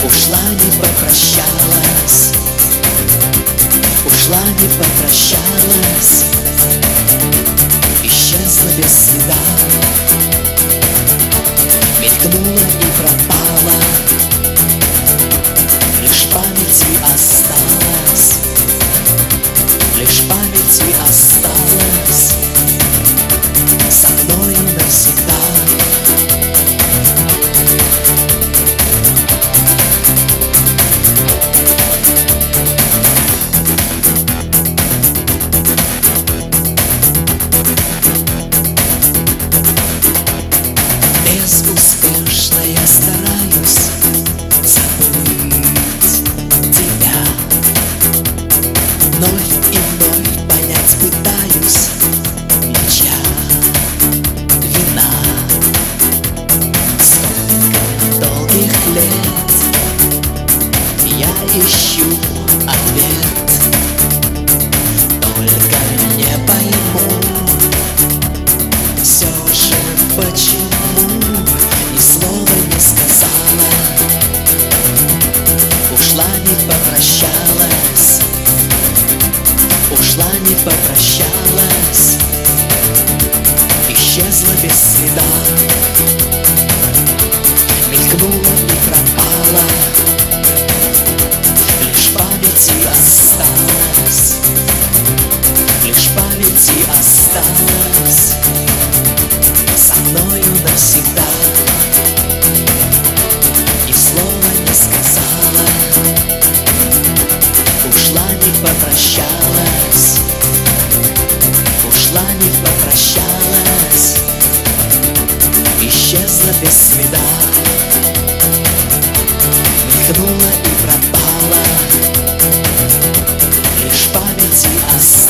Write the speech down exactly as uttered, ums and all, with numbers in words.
Ушла, не попрощалась, ушла, не попрощалась, исчезла без следа, мелькнула и пропала, лишь памятью осталась, лишь памятью осталась, со мною навсегда. Безуспешно я стараюсь забыть тебя, вновь и вновь понять пытаюсь, чья вина. Столько долгих лет я ищу ответ, только не пойму все же почему ни слова не сказала. Ушла, не попрощалась, ушла, не попрощалась, исчезла без следа, мелькнула и пропала, лишь памятью осталась, лишь памятью осталась, со мною навсегда. Ни слова не сказала, ушла, не попрощалась, ушла, не попрощалась, исчезла без следа, мелькнула и пропала, лишь памятью осталась,